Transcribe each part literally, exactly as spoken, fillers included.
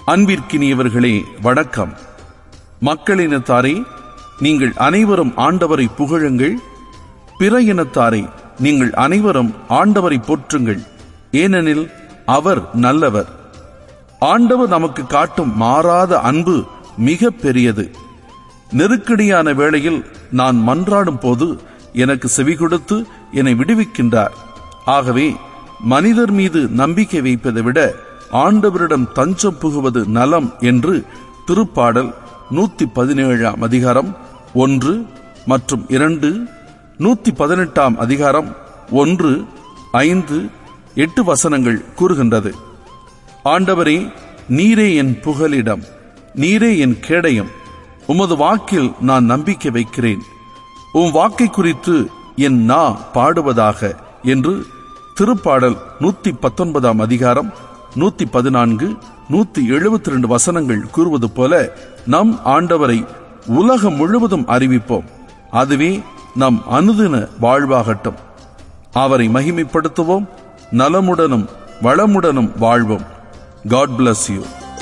அன்பிற்கினியவர்களே வணக்கம். மக்களினத்தாரே, நீங்கள் அனைவரும் ஆண்டவரை புகழுங்கள். பிற இனத்தாரே, நீங்கள் அனைவரும் ஆண்டவரை போற்றுங்கள், ஏனெனில் அவர் நல்லவர். ஆண்டவர் நமக்கு காட்டும் மாறாத அன்பு மிக பெரியது. நெருக்கடியான வேளையில் நான் மன்றாடும் போது எனக்கு செவி கொடுத்து என்னை விடுவிக்கின்றார். ஆகவே மனிதர் மீது நம்பிக்கை வைப்பதை விட ஆண்டவரிடம் தஞ்சம் புகுவது நலம் என்று திருப்பாடல் நூத்தி பதினேழாம் அதிகாரம் ஒன்று மற்றும் இரண்டு, நூத்தி பதினெட்டாம் அதிகாரம் ஒன்று, ஐந்து, எட்டு வசனங்கள் கூறுகின்றது. ஆண்டவரே, நீரே என் புகலிடம், நீரே என் கேடயம். உமது வாக்கில் நான் நம்பிக்கை வைக்கிறேன். உம் வாக்கை குறித்து என் நா பாடுவதாக என்று திருப்பாடல் நூத்தி பத்தொன்பதாம் அதிகாரம் நூத்தி பதினான்கு, நூத்தி எழுபத்தி ரெண்டு வசனங்கள் கூறுவது போல நம் ஆண்டவரை உலகம் முழுவதும் அறிவிப்போம். அதுவே நம் அனுதின வாழ்வாகட்டும். அவரை மகிமைப்படுத்துவோம். நலமுடனும் வளமுடனும் வாழ்வோம். God bless you.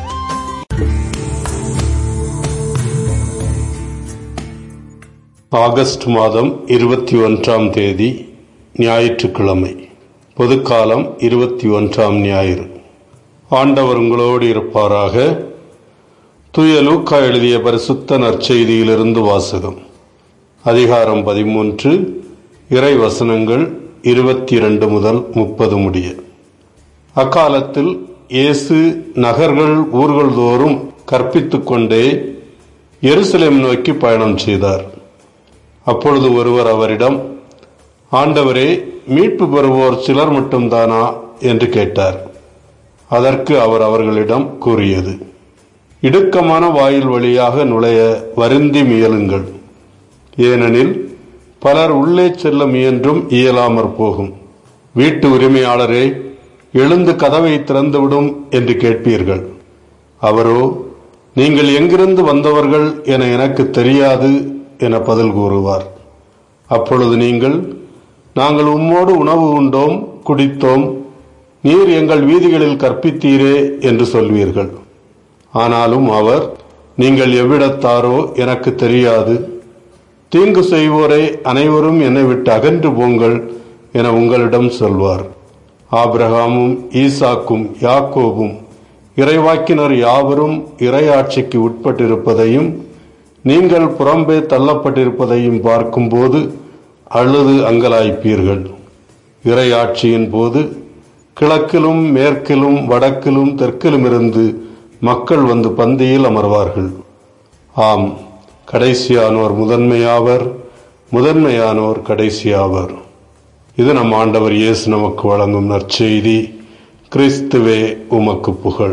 ஆகஸ்ட் மாதம் இருபத்தி ஒன்றாம் தேதி ஞாயிற்றுக்கிழமை. பொதுக்காலம் இருபத்தி ஒன்றாம் ஞாயிறு. ஆண்டவர் உங்களோடு இருப்பாராக. தூய லூக்கா எழுதிய பரிசுத்த நற்செய்தியிலிருந்து வாசகம். அதிகாரம் பதிமூன்று, இறை வசனங்கள் இருபத்தி இரண்டு முதல் முப்பது முடிய. அக்காலத்தில் இயேசு நகர்கள் ஊர்கள் தோறும் கற்பித்துக் கொண்டே எருசலேம் நோக்கி பயணம் செய்தார். அப்பொழுது ஒருவர் அவரிடம், ஆண்டவரே, மீட்பு பெறுவோர் சிலர் மட்டும்தானா என்று கேட்டார். அதற்கு அவர் அவர்களிடம் கூறியது, இடுக்கமான வாயில் வழியாக நுழைய வருந்தி முயலுங்கள். ஏனெனில் பலர் உள்ளே செல்ல முயன்றும் இயலாமற் போகும். வீட்டு உரிமையாளரே, எழுந்து கதவை திறந்துவிடும் என்று கேட்பீர்கள். அவரோ, நீங்கள் எங்கிருந்து வந்தவர்கள் என எனக்கு தெரியாது என பதில் கூறுவார். அப்பொழுது நீங்கள், நாங்கள் உம்மோடு உணவு உண்டோம், குடித்தோம், நீர் எங்கள் வீதிகளில் கற்பித்தீரே என்று சொல்வீர்கள். ஆனாலும் அவர், நீங்கள் எவ்விடத்தாரோ எனக்கு தெரியாது, தீங்கு செய்வோரை அனைவரும் என்னை விட்டு அகன்று போங்கள் என உங்களிடம் சொல்வார். ஆபிரகாமும் ஈசாக்கும் யாக்கோபும் இறைவாக்கினர் யாவரும் இறையாட்சிக்கு உட்பட்டிருப்பதையும் நீங்கள் புறம்பே தள்ளப்பட்டிருப்பதையும் பார்க்கும்போது அழுது அங்கலாய்ப்பீர்கள். இறையாட்சியின் போது கிழக்கிலும் மேற்கிலும் வடக்கிலும் தெற்கிலும் இருந்து மக்கள் வந்து பந்தியில் அமர்வார்கள். ஆம், கடைசியானோர் முதன்மையாவர், முதன்மையானோர் கடைசியாவர். இது நம் ஆண்டவர் இயேசு நமக்கு வழங்கும் நற்செய்தி. கிறிஸ்துவே உமக்கு புகழ்.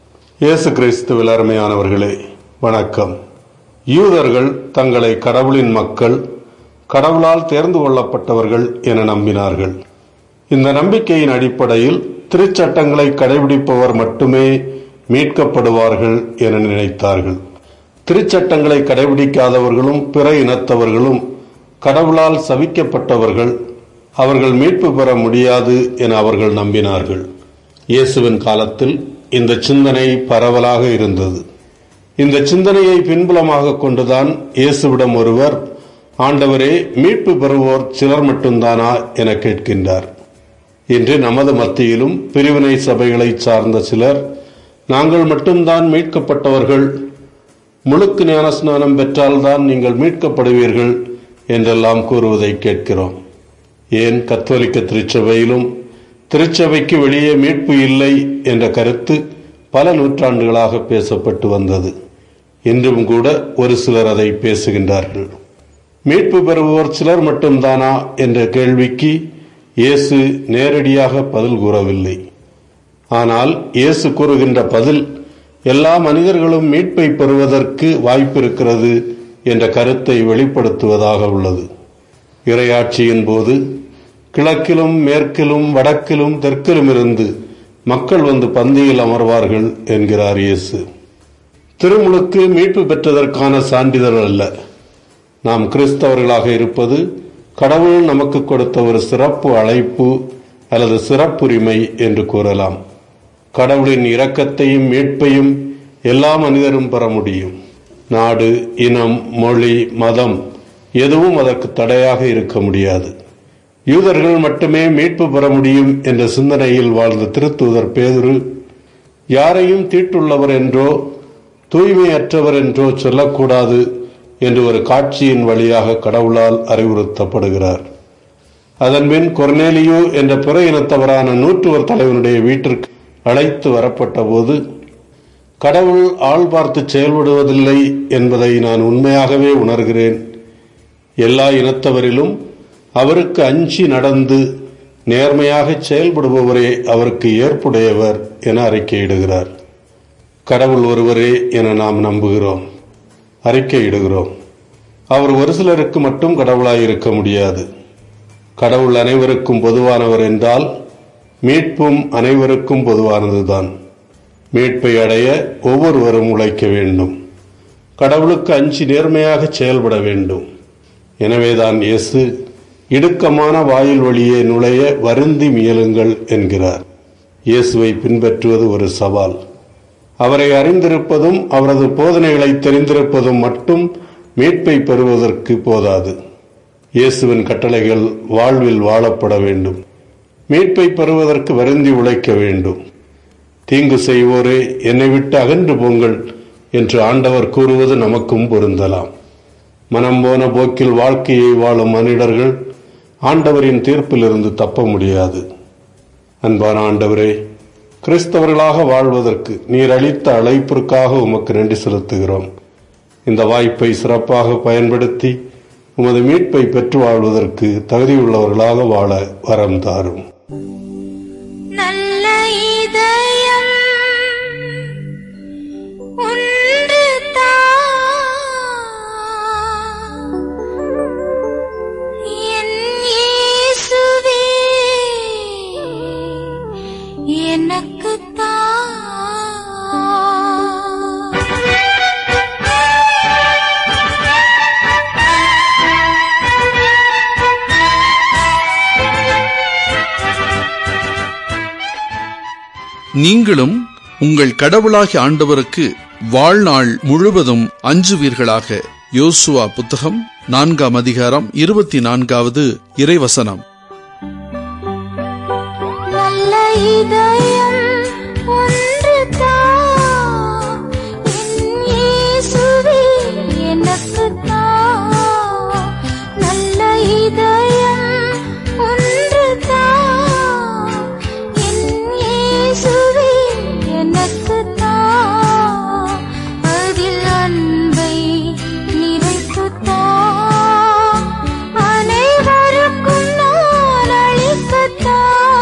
இயேசு கிறிஸ்துவில் அருமையானவர்களே வணக்கம். யூதர்கள் தங்களை கடவுளின் மக்கள், கடவுளால் தேர்ந்து கொள்ளப்பட்டவர்கள் என நம்பினார்கள். இந்த நம்பிக்கையின் அடிப்படையில் திருச்சட்டங்களை கடைபிடிப்பவர் மட்டுமே மீட்கப்படுவார்கள் என நினைத்தார்கள். திருச்சட்டங்களை கடைபிடிக்காதவர்களும் பிற இனத்தவர்களும் கடவுளால் சபிக்கப்பட்டவர்கள், அவர்கள் மீட்பு பெற முடியாது என அவர்கள் நம்பினார்கள். இயேசுவின் காலத்தில் இந்த சிந்தனை பரவலாக இருந்தது. இந்த சிந்தனையை பின்புலமாக கொண்டுதான் இயேசுவிடம் ஒருவர், ஆண்டவரே, மீட்பு பெறுவோர் சிலர் மட்டும்தானா என கேட்கின்றார். இன்று நமது மத்தியிலும் பிரிவினை சபைகளை சார்ந்த சிலர், நாங்கள் மட்டும்தான் மீட்கப்பட்டவர்கள், முழுக்கு ஞானஸ்நானம் பெற்றால்தான் நீங்கள் மீட்கப்படுவீர்கள் என்றெல்லாம் கூறுவதை கேட்கிறோம். ஏன் கத்தோலிக்க திருச்சபையிலும் திருச்சபைக்கு வெளியே மீட்பு இல்லை என்ற கருத்து பல நூற்றாண்டுகளாக பேசப்பட்டு வந்தது. இன்றும் கூட ஒரு சிலர் அதை பேசுகின்றார்கள். மீட்பு பெறுவோர் சிலர் மட்டும்தானா என்ற கேள்விக்கு இயேசு நேரடியாக பதில் கூறவில்லை. ஆனால் இயேசு கூறுகின்ற பதில் எல்லா மனிதர்களும் மீட்பை பெறுவதற்கு வாய்ப்பு இருக்கிறது என்ற கருத்தை வெளிப்படுத்துவதாக உள்ளது. இறையாட்சியின் போது கிழக்கிலும் மேற்கிலும் வடக்கிலும் தெற்கிலும் இருந்து மக்கள் வந்து பந்தியில் அமர்வார்கள் என்கிறார் இயேசு. திருமுழுக்கு மீட்பு பெற்றதற்கான சான்றிதழ் அல்ல. நாம் கிறிஸ்தவர்களாக இருப்பது கடவுள் நமக்கு கொடுத்த ஒரு சிறப்பு அழைப்பு அல்லது சிறப்புரிமை என்று கூறலாம். கடவுளின் இரக்கத்தையும் மீட்பையும் எல்லா மனிதரும் பெற முடியும். நாடு, இனம், மொழி, மதம் எதுவும் அதற்கு தடையாக இருக்க முடியாது. யூதர்கள் மட்டுமே மீட்பு பெற முடியும் என்ற சிந்தனையில் வாழ்ந்த திருத்தூதர் பேதுரு யாரையும் தீட்டுள்ளவர் என்றோ தூய்மையற்றவர் என்றோ சொல்லக்கூடாது என்று ஒரு காட்சியின் வழியாக கடவுளால் அறிவுறுத்தப்படுகிறார். அதன்பின் கொர்நேலியு என்ற பிற இனத்தவரான நூற்றுவர் தலைவனுடைய வீட்டிற்கு அழைத்து வரப்பட்ட போது, கடவுள் ஆள் பார்த்து செயல்படுவதில்லை என்பதை நான் உண்மையாகவே உணர்கிறேன். எல்லா இனத்தவரிலும் அவருக்கு அஞ்சி நடந்து நேர்மையாக செயல்படுபவரே அவருக்கு ஏற்புடையவர் என அறிக்கையிடுகிறார். கடவுள் ஒருவரே என நாம் நம்புகிறோம், அறிக்கையிடுகிறோம். அவர் ஒரு சிலருக்கு மட்டும் கடவுளாய் இருக்க முடியாது. கடவுள் அனைவருக்கும் பொதுவானவர் என்றால் மீட்பும் அனைவருக்கும் பொதுவானதுதான். மீட்பை அடைய ஒவ்வொருவரும் உழைக்க வேண்டும். கடவுளுக்கு அஞ்சி நேர்மையாக செயல்பட வேண்டும். எனவேதான் இயேசு இடுக்கமான வாயில் வழியே நுழைய வருந்தி முயலுங்கள் என்கிறார். இயேசுவை பின்பற்றுவது ஒரு சவால். அவரை அறிந்திருப்பதும் அவரது போதனைகளை தெரிந்திருப்பதும் மட்டும் மீட்பை பெறுவதற்கு போதாது. இயேசுவின் கட்டளைகள் வாழ்வில் வாழப்பட வேண்டும். மீட்பை பெறுவதற்கு வருந்தி உழைக்க வேண்டும். தீங்கு செய்வோரே என்னை விட்டு அகன்று போங்கள் என்று ஆண்டவர் கூறுவது நமக்கும் பொருந்தலாம். மனம் போன போக்கில் வாழ்க்கையை வாழும் மனிதர்கள் ஆண்டவரின் தீர்ப்பிலிருந்து தப்ப முடியாது. அன்பான ஆண்டவரே, கிறிஸ்தவர்களாக வாழ்வதற்கு நீர் அளித்த அழைப்பிற்காக உமக்கு நன்றி செலுத்துகிறோம். இந்த வாய்ப்பை சிறப்பாக பயன்படுத்தி உமது மீட்பை பெற்று வாழ்வதற்கு தகுதியுள்ளவர்களாக வாழ வரம் தாரும். நல்ல இதயம் ஒன்று என் இயேசுவே எனக்கு தா. நீங்களும் உங்கள் கடவுளாகிய ஆண்டவருக்கு வாழ்நாள் முழுவதும் அஞ்சுவீர்களாக. யோசுவா புத்தகம் நான்காம் அதிகாரம் இருபத்தி நான்காவது இறைவசனம். நல்ல இதயம் ஒன்று தா, என் இயேசுவே எனக்கு தா. நல்ல இதயம் ஒன்று தா, என் இயேசுவே எனக்கு தா. அதில் அன்பை நிறைத்து தா, அனைவருக்கும் நான் அளிக்கத்தா.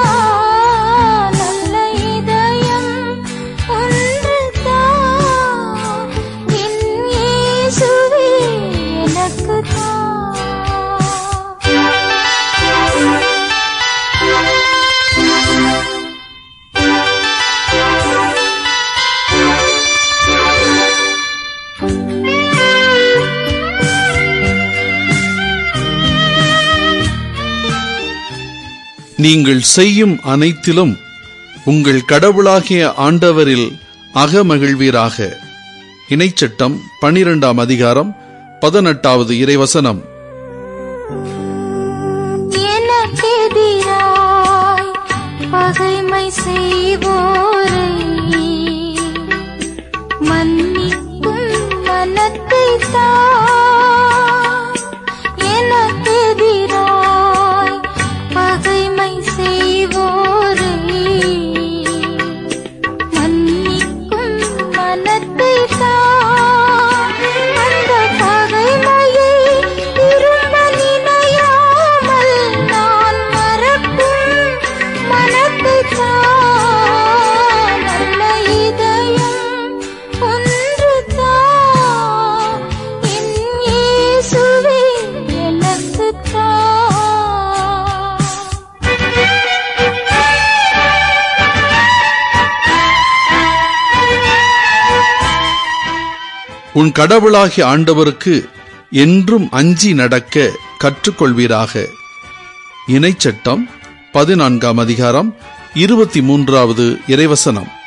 நல்ல இதயம் ஒன்று தா, என் இயேசுவே எனக்கு தா. நீங்கள் செய்யும் அனைத்திலும் உங்கள் கடவுளாகிய ஆண்டவரில் அகமகிழ்வீராக. இணைச்சட்டம் பனிரெண்டாம் அதிகாரம் பதினெட்டாவது இறைவசனம். எனக்கெதிராய் பகைமை செய்வோரை மன்னிக்கும் மனத்தை தா. எனக்கெதிராய் பகைமை செய்வோரை மன்னிக்கும் மனத்தை தா. அந்த பகைமையை திரும்ப நினையாமல் நான் மறக்கும் மனத்தை தா. நல்ல இதயம் ஒன்று தா, என் இயேசுவே எனக்கு தா. உன் கடவுளாகிய ஆண்டவருக்கு என்றும் அஞ்சி நடக்க கற்றுக்கொள்வீராக. இணைச்சட்டம் பதினான்காம் அதிகாரம் இருபத்தி மூன்றாவது இறைவசனம்.